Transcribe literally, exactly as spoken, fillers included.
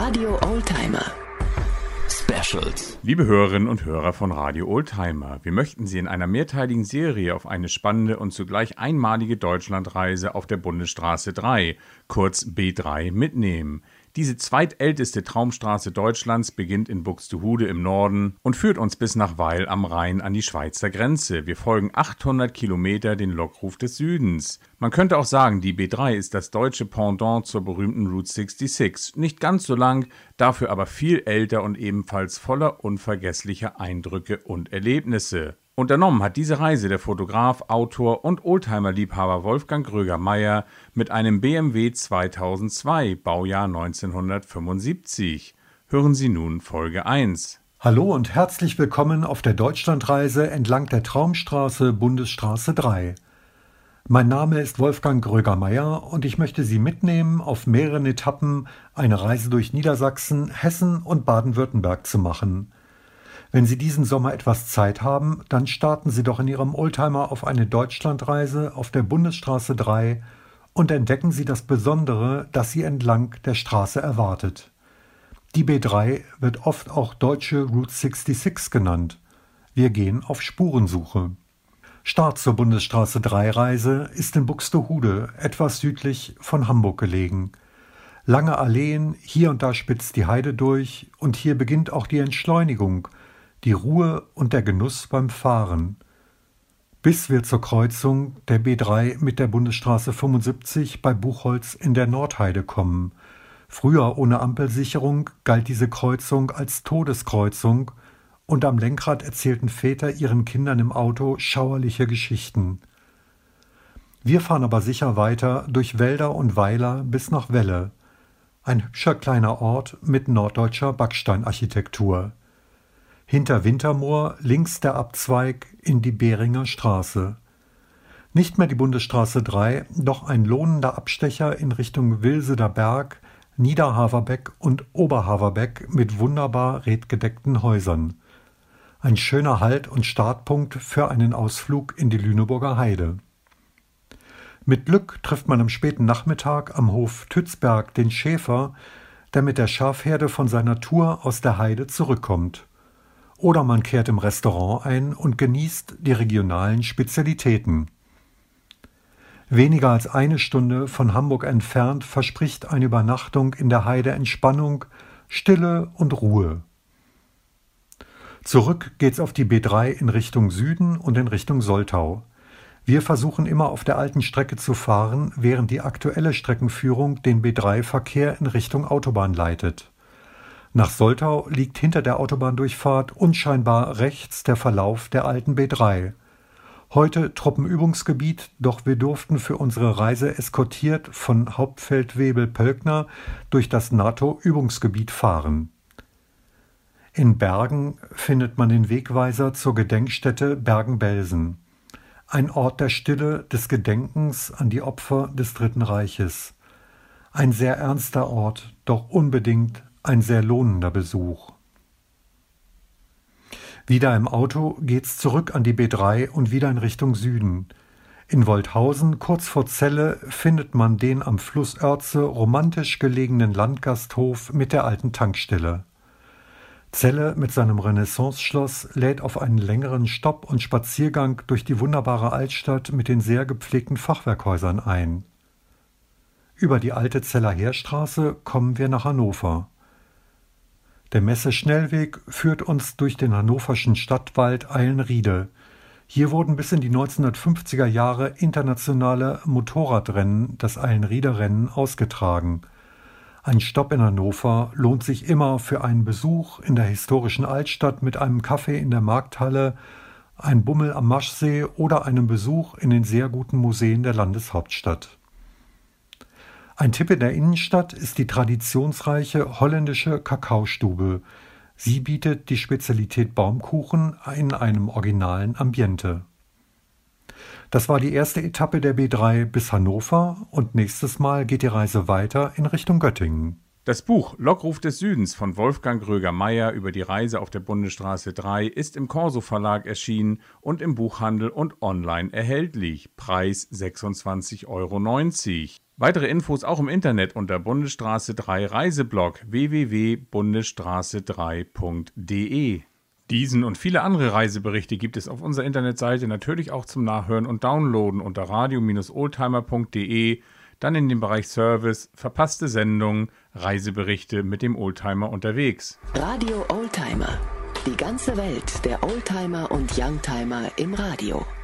Radio Oldtimer Specials. Liebe Hörerinnen und Hörer von Radio Oldtimer, wir möchten Sie in einer mehrteiligen Serie auf eine spannende und zugleich einmalige Deutschlandreise auf der Bundesstraße drei, kurz B drei, mitnehmen. Diese zweitälteste Traumstraße Deutschlands beginnt in Buxtehude im Norden und führt uns bis nach Weil am Rhein an die Schweizer Grenze. Wir folgen achthundert Kilometer den Lockruf des Südens. Man könnte auch sagen, die B drei ist das deutsche Pendant zur berühmten Route sechsundsechzig. Nicht ganz so lang, dafür aber viel älter und ebenfalls voller unvergesslicher Eindrücke und Erlebnisse. Unternommen hat diese Reise der Fotograf, Autor und Oldtimer-Liebhaber Wolfgang Gröger-Meyer mit einem B M W zweitausendzwei, Baujahr neunzehnhundertfünfundsiebzig. Hören Sie nun Folge eins. Hallo und herzlich willkommen auf der Deutschlandreise entlang der Traumstraße Bundesstraße drei. Mein Name ist Wolfgang Gröger-Meyer und ich möchte Sie mitnehmen, auf mehreren Etappen eine Reise durch Niedersachsen, Hessen und Baden-Württemberg zu machen. Wenn Sie diesen Sommer etwas Zeit haben, dann starten Sie doch in Ihrem Oldtimer auf eine Deutschlandreise auf der Bundesstraße drei und entdecken Sie das Besondere, das Sie entlang der Straße erwartet. Die B drei wird oft auch deutsche Route sechsundsechzig genannt. Wir gehen auf Spurensuche. Start zur Bundesstraße drei Reise ist in Buxtehude, etwas südlich von Hamburg gelegen. Lange Alleen, hier und da spitzt die Heide durch und hier beginnt auch die Entschleunigung, die Ruhe und der Genuss beim Fahren. Bis wir zur Kreuzung der B drei mit der Bundesstraße fünfundsiebzig bei Buchholz in der Nordheide kommen. Früher ohne Ampelsicherung galt diese Kreuzung als Todeskreuzung und am Lenkrad erzählten Väter ihren Kindern im Auto schauerliche Geschichten. Wir fahren aber sicher weiter durch Wälder und Weiler bis nach Welle. Ein hübscher kleiner Ort mit norddeutscher Backsteinarchitektur. Hinter Wintermoor links der Abzweig in die Behringer Straße. Nicht mehr die Bundesstraße drei, doch ein lohnender Abstecher in Richtung Wilseder Berg, Niederhaverbeck und Oberhaverbeck mit wunderbar redgedeckten Häusern. Ein schöner Halt- und Startpunkt für einen Ausflug in die Lüneburger Heide. Mit Glück trifft man am späten Nachmittag am Hof Tützberg den Schäfer, der mit der Schafherde von seiner Tour aus der Heide zurückkommt. Oder man kehrt im Restaurant ein und genießt die regionalen Spezialitäten. Weniger als eine Stunde von Hamburg entfernt verspricht eine Übernachtung in der Heide Entspannung, Stille und Ruhe. Zurück geht's auf die B drei in Richtung Süden und in Richtung Soltau. Wir versuchen immer auf der alten Strecke zu fahren, während die aktuelle Streckenführung den B drei Verkehr in Richtung Autobahn leitet. Nach Soltau liegt hinter der Autobahndurchfahrt unscheinbar rechts der Verlauf der alten B drei. Heute Truppenübungsgebiet, doch wir durften für unsere Reise eskortiert von Hauptfeldwebel Pölkner durch das NATO-Übungsgebiet fahren. In Bergen findet man den Wegweiser zur Gedenkstätte Bergen-Belsen. Ein Ort der Stille, des Gedenkens an die Opfer des Dritten Reiches. Ein sehr ernster Ort, doch unbedingt ein sehr lohnender Besuch. Wieder im Auto geht's zurück an die B drei und wieder in Richtung Süden. In Wolthausen, kurz vor Celle, findet man den am Fluss Oerze romantisch gelegenen Landgasthof mit der alten Tankstelle. Celle mit seinem Renaissance-Schloss lädt auf einen längeren Stopp und Spaziergang durch die wunderbare Altstadt mit den sehr gepflegten Fachwerkhäusern ein. Über die alte Celler Heerstraße kommen wir nach Hannover. Der Messe-Schnellweg führt uns durch den hannoverschen Stadtwald Eilenriede. Hier wurden bis in die neunzehnhundertfünfziger Jahre internationale Motorradrennen, das Eilenrieder-Rennen, ausgetragen. Ein Stopp in Hannover lohnt sich immer für einen Besuch in der historischen Altstadt mit einem Kaffee in der Markthalle, ein Bummel am Maschsee oder einem Besuch in den sehr guten Museen der Landeshauptstadt. Ein Tipp in der Innenstadt ist die traditionsreiche holländische Kakaostube. Sie bietet die Spezialität Baumkuchen in einem originalen Ambiente. Das war die erste Etappe der B drei bis Hannover und nächstes Mal geht die Reise weiter in Richtung Göttingen. Das Buch Lockruf des Südens von Wolfgang Gröger-Meyer über die Reise auf der Bundesstraße drei ist im Corso Verlag erschienen und im Buchhandel und online erhältlich. Preis sechsundzwanzig Euro neunzig. Weitere Infos auch im Internet unter Bundesstraße drei Reiseblog w w w punkt bundesstraße drei punkt d e. Diesen und viele andere Reiseberichte gibt es auf unserer Internetseite natürlich auch zum Nachhören und Downloaden unter radio Bindestrich oldtimer punkt d e, dann in dem Bereich Service, verpasste Sendungen, Reiseberichte mit dem Oldtimer unterwegs. Radio Oldtimer. Die ganze Welt der Oldtimer und Youngtimer im Radio.